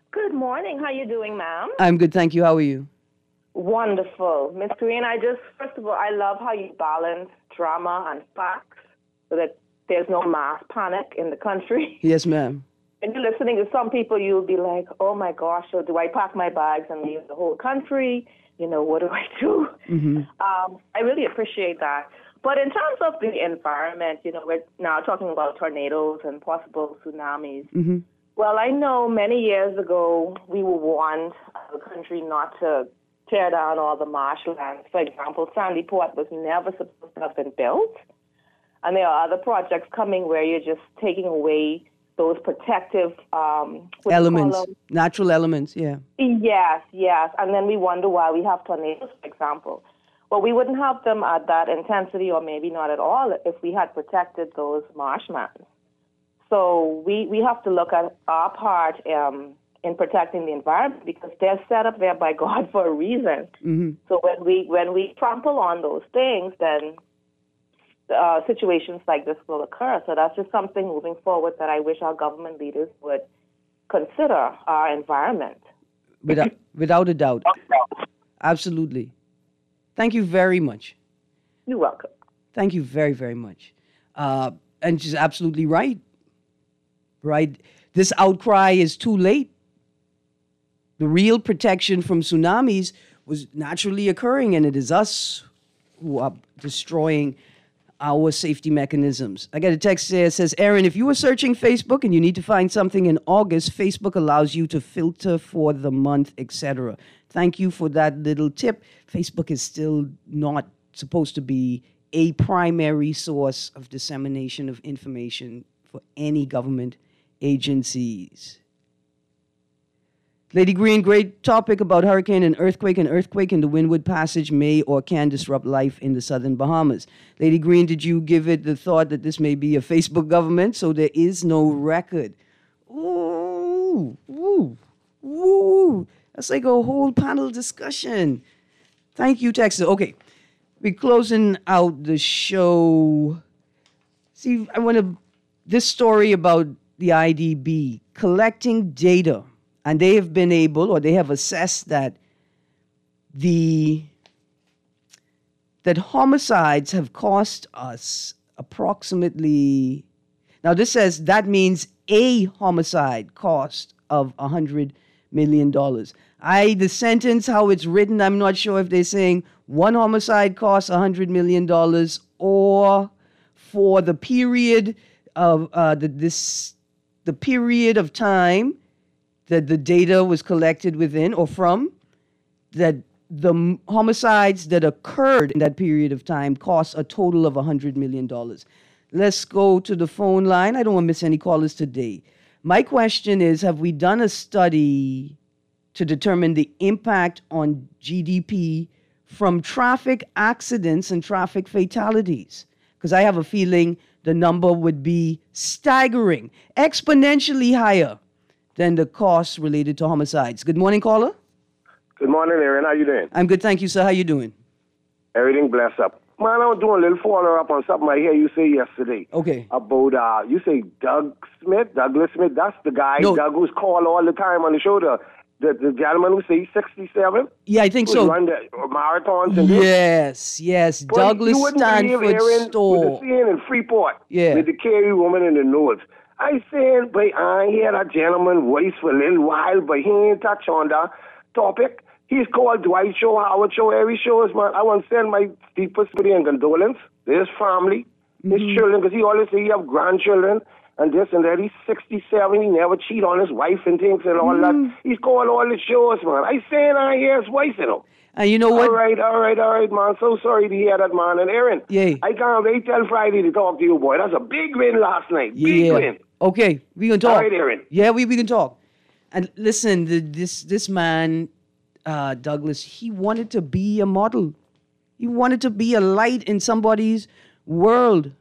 Good morning. How you doing, ma'am?
I'm good, thank you. How are you?
Wonderful. Miss Green, I just, first of all, I love how you balance drama and facts so that there's no mass panic in the country.
Yes, ma'am.
When you're listening to some people, you'll be like, oh, my gosh, so do I pack my bags and leave the whole country? You know, what do I do?
Mm-hmm.
Um, I really appreciate that. But in terms of the environment, you know, we're now talking about tornadoes and possible tsunamis.
Mm-hmm.
Well, I know many years ago we were warned as a country not to tear down all the marshlands. For example, Sandy Port was never supposed to have been built. And there are other projects coming where you're just taking away those protective um, what do you call
Elements,
them?
natural elements, yeah.
Yes, yes. And then we wonder why we have tornadoes, for example. Well, we wouldn't have them at that intensity or maybe not at all if we had protected those marshlands. So we, we have to look at our part um, in protecting the environment because they're set up there by God for a reason.
Mm-hmm.
So when we when we trample on those things, then uh, situations like this will occur. So that's just something moving forward that I wish our government leaders would consider our environment.
Without, without a doubt. Absolutely. Thank you very much.
You're welcome.
Thank you very, very much. Uh, and she's absolutely right. Right? This outcry is too late. The real protection from tsunamis was naturally occurring, and it is us who are destroying our safety mechanisms. I got a text there that says, Aaron, if you were searching Facebook and you need to find something in August, Facebook allows you to filter for the month, et cetera. Thank you for that little tip. Facebook is still not supposed to be a primary source of dissemination of information for any government agencies. Lady Green, great topic about hurricane and earthquake. An earthquake in the Windward Passage may or can disrupt life in the southern Bahamas. Lady Green, did you give it the thought that this may be a Facebook government, so there is no record? Ooh, ooh, ooh. That's like a whole panel discussion. Thank you, Texas. Okay, we're closing out the show. See, I want to, this story about the I D B collecting data. And they have been able, or they have assessed that the that homicides have cost us approximately. Now this says that means a homicide cost of a hundred million dollars. I the sentence how it's written, I'm not sure if they're saying one homicide costs a hundred million dollars or for the period of uh, the this the period of time that the data was collected within or from, that the homicides that occurred in that period of time cost a total of one hundred million dollars. Let's go to the phone line. I don't want to miss any callers today. My question is, have we done a study to determine the impact on G D P from traffic accidents and traffic fatalities? Because I have a feeling the number would be staggering, exponentially higher than the costs related to homicides. Good morning, caller.
Good morning, Aaron. How you doing?
I'm good, thank you, sir. How you doing?
Everything blessed up. Man, I was doing a little follow-up on something I hear you say yesterday.
Okay.
About, uh, you say Doug Smith, Douglas Smith, that's the guy,
No.
Doug, who's called all the time on the show, the, the, the gentleman who say sixty-seven?
Yeah, I think
who's
so.
run the marathons and this?
Yes, yes.
But
Douglas
you wouldn't believe,
Stanford
Aaron,
Store.
with the scene in Freeport,
Yeah.
with the Carey woman in the nose. I said, but I hear that gentleman voice for a little while, but he ain't touch on the topic. He's called Dwight Show, Howard Show, every show is, man. I want to send my deepest sympathy and condolence to his family, his
Mm-hmm.
children, because he always say he have grandchildren and this and that. He's sixty-seven. He never cheat on his wife and things and all
Mm-hmm.
that. He's called all the shows, man. I saying I hear his voice, you know.
And you know what?
All right, all right, all right, man. So sorry to hear that, man. And Aaron,
Yay.
I can't wait till Friday to talk to you, boy. That's a big win last night. Big
Yeah.
win.
Okay, we can talk.
All right, Aaron.
Yeah, we, we can talk. And listen, the, this this man, uh, Douglas, he wanted to be a model. He wanted to be a light in somebody's world.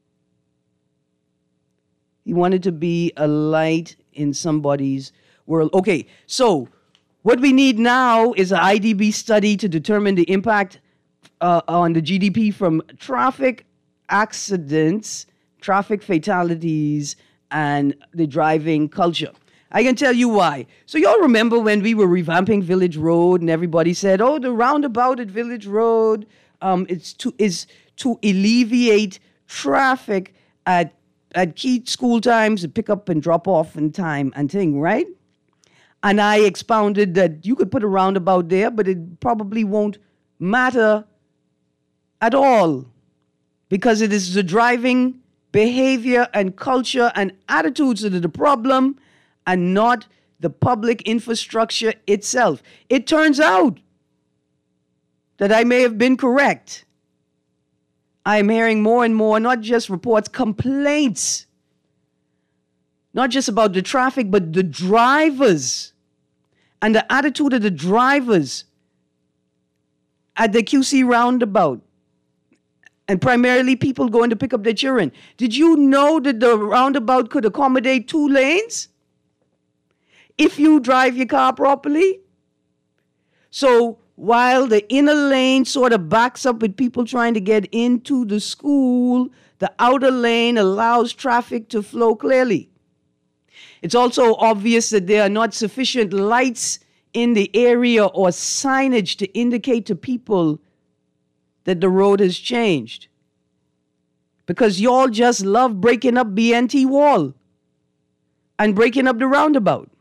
He wanted to be a light in somebody's world. Okay, so what we need now is an I D B study to determine the impact uh, on the G D P from traffic accidents, traffic fatalities, and the driving culture. I can tell you why. So y'all remember when we were revamping Village Road and everybody said, oh, the roundabout at Village Road um, it's to, is to alleviate traffic at, at key school times, to pick up and drop off in time and thing, right? And I expounded that you could put a roundabout there, but it probably won't matter at all because it is the driving behavior and culture and attitudes that are the problem and not the public infrastructure itself. It turns out that I may have been correct. I am hearing more and more, not just reports, complaints, not just about the traffic, but the drivers and the attitude of the drivers at the Q C roundabout. And primarily people going to pick up their children. Did you know that the roundabout could accommodate two lanes if you drive your car properly? So while the inner lane sort of backs up with people trying to get into the school, the outer lane allows traffic to flow clearly. It's also obvious that there are not sufficient lights in the area or signage to indicate to people that the road has changed. Because y'all just love breaking up B N T wall and breaking up the roundabout.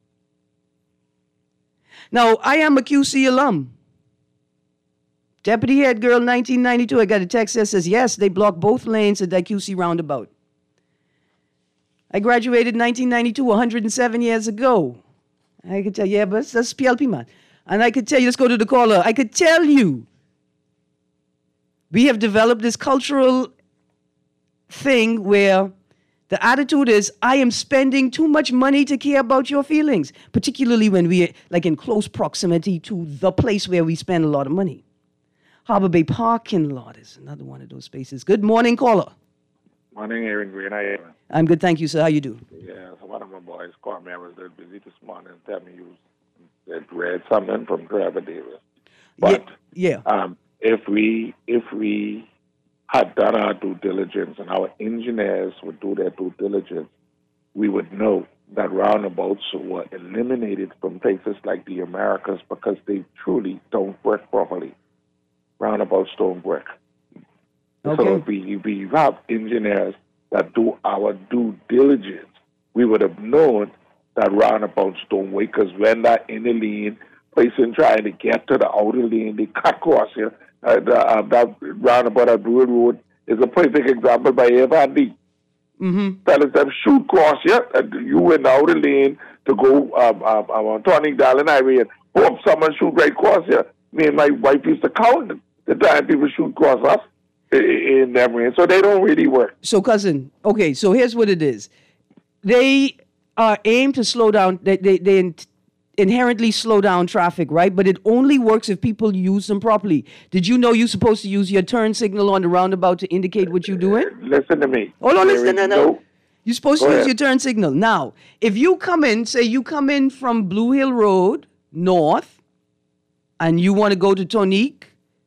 Now, I am a Q C alum. Deputy Head Girl, nineteen ninety-two, I got a text that says, yes, they blocked both lanes at that Q C roundabout. I graduated in nineteen ninety-two, one hundred seven years ago. I could tell you, yeah, but that's P L P, man. And I could tell you, let's go to the caller. I could tell you, we have developed this cultural thing where the attitude is, I am spending too much money to care about your feelings, particularly when we're like in close proximity to the place where we spend a lot of money. Harbor Bay parking lot is another one of those spaces. Good morning, caller.
Morning, Aaron Green. How are you?
I'm good, thank you, sir. How you do?
Yeah, so one of my boys called me. I was a little busy this morning and told me you had read something from Trevor Davis. But
yeah, yeah.
Um, if we if we had done our due diligence and our engineers would do their due diligence, we would know that roundabouts were eliminated from places like the Americas because they truly don't work properly. Roundabouts don't work.
Okay.
So if we, if we have engineers that do our due diligence, we would have known that roundabouts don't work because when that inner lane person trying to get to the outer lane, they cut across here. Uh, the, uh, that roundabout at Brewer Road is a perfect example by Evan D.
Mm-hmm.
Fellas that shoot cross here, and you in the outer lane to go um, um, um, on Tony Dallin Highway and hope someone shoot right cross here. Me and my wife used to count the time people shoot cross us in that way, so they don't really work.
So, cousin, okay, so here's what it is. They are aimed to slow down, they, they, they in- inherently slow down traffic, right? But it only works if people use them properly. Did you know you're supposed to use your turn signal on the roundabout to indicate what you're doing?
Listen to me.
Hold on,
There
listen, no,
is
no.
no-
You're supposed
Go
to use
ahead.
your turn signal. Now, if you come in, say you come in from Blue Hill Road, north, and you want to go to Tonique,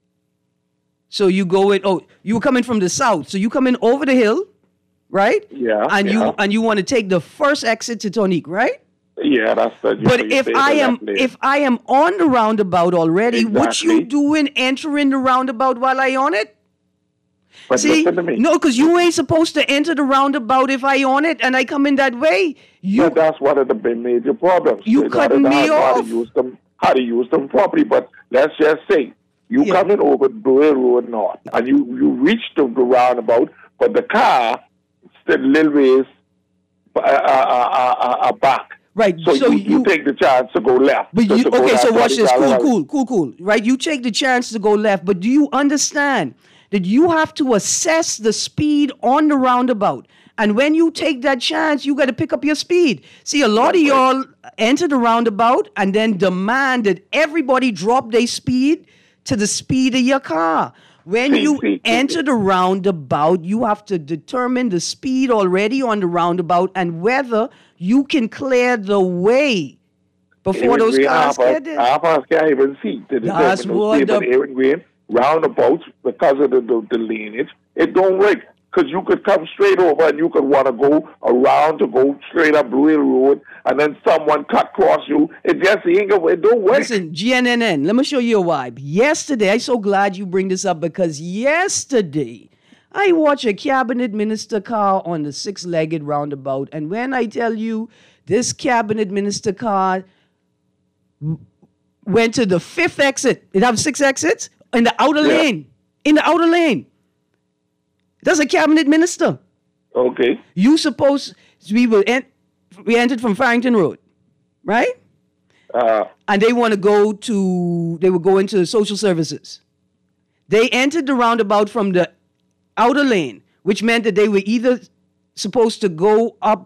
so you go in, oh, you were coming from the south, so you come in over the hill, right?
Yeah,
And
yeah.
you and you want to take the first exit to Tonique, right?
Yeah, that's the.
But
so you
if
stay
I
in the
am
left lane.
if I am on the roundabout already, what you
Exactly.
doing entering the roundabout while I on it?
But
See,
listen to me.
no, because you ain't supposed to enter the roundabout if I on it and I come in that way. You
But that's one of the big major problems.
You
They gotta
cutting
know
me
how
off.
to use them, how to use them properly. But let's just say you coming over Blue Road North and you you reach the, the roundabout, but the car still little ways uh, uh, uh, uh, uh, back.
Right.
So,
so
you,
you-
you take the chance to go left.
But
to-
you,
to go
okay,
that
so watch this.
twenty
Cool,
dollars.
cool, cool, cool. Right? You take the chance to go left, but do you understand that you have to assess the speed on the roundabout? And when you take that chance, you got to pick up your speed. See, a lot of y'all enter the roundabout and then demand that everybody drop their speed to the speed of your car. When you enter the roundabout, you have to determine the speed already on the roundabout and whether you can clear the way before
Aaron
those
Green,
cars
half us-
get there.
half us can't even see. The
That's
determinant
what
speed, but
the-
Aaron Green, roundabouts, because of the, the, the lineage, it don't work. Because you could come straight over and you could want to go around to go straight up Blue Hill Road, and then someone cut across you. It just ain't gonna, it don't work.
Listen, G N N N, let me show you a vibe. Yesterday, I'm so glad you bring this up because yesterday, I watched a cabinet minister car on the six-legged roundabout, and when I tell you this cabinet minister car went to the fifth exit, it have six exits, in the outer yeah. lane, in the outer lane. That's a cabinet minister.
Okay.
You suppose we will en- we entered from Farrington Road, right?
Uh,
and they want to go to, they will go into social services. They entered the roundabout from the outer lane, which meant that they were either supposed to go up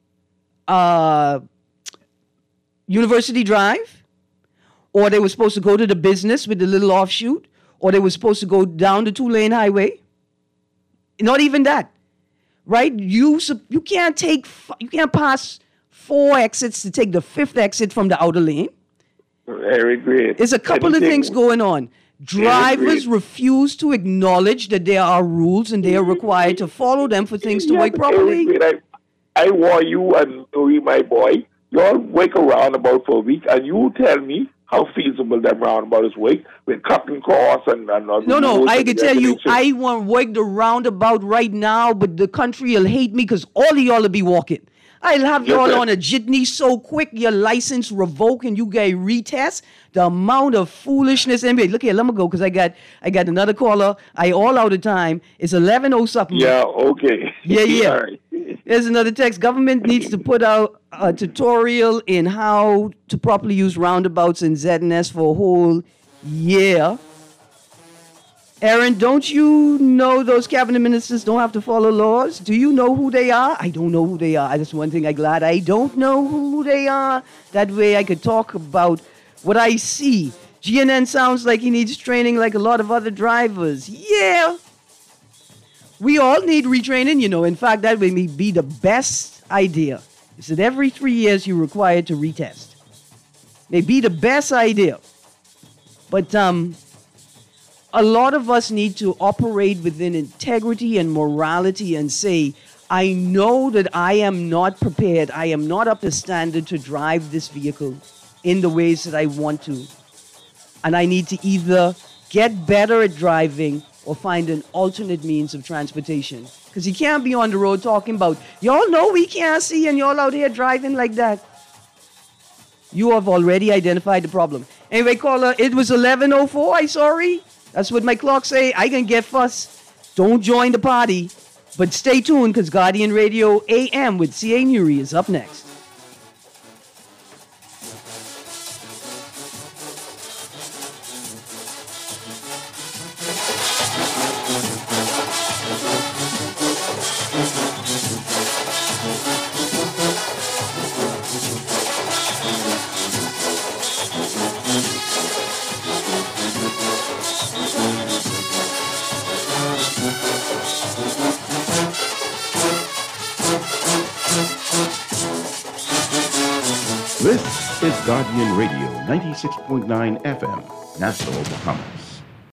uh, University Drive, or they were supposed to go to the business with the little offshoot, or they were supposed to go down the two-lane highway. Not even that, right? You you can't take you can't pass four exits to take the fifth exit from the outer lane.
Very great.
There's a couple Anything. of things going on. Drivers refuse to acknowledge that there are rules and they are required to follow them for things to yeah, work properly.
I, I want you and Louis, my boy, y'all work a roundabout for a week, and you tell me how feasible that roundabout is work with cutting costs and, and
no, no, I can tell you, I want to work the roundabout right now, but the country will hate me because all of y'all will be walking. I'll have y'all yes, on a jitney so quick, your license revoked and you get retest. The amount of foolishness. Anyway, look here, let me go because I got I got another caller. I all out of time. It's eleven oh something.
Yeah, okay.
Yeah, yeah.
All right.
There's another text. Government needs to put out a tutorial in how to properly use roundabouts in Z N S for a whole year. Aaron, don't you know those cabinet ministers don't have to follow laws? Do you know who they are? I don't know who they are. That's one thing I'm glad I don't know who they are. That way I could talk about what I see. G N N sounds like he needs training like a lot of other drivers. Yeah. We all need retraining, you know. In fact, that would be the best idea. Is that every three years you're required to retest. May be the best idea. But um, a lot of us need to operate within integrity and morality and say, I know that I am not prepared. I am not up to standard to drive this vehicle in the ways that I want to. And I need to either get better at driving or find an alternate means of transportation. Because you can't be on the road talking about, y'all know we can't see and y'all out here driving like that. You have already identified the problem. Anyway, caller, it was eleven oh four, I'm sorry. That's what my clock say. I can get fuss. Don't join the party. But stay tuned because Guardian Radio A M with C A Nuri is up next.
This is Guardian Radio ninety-six point nine F M, Nassau, Bahamas.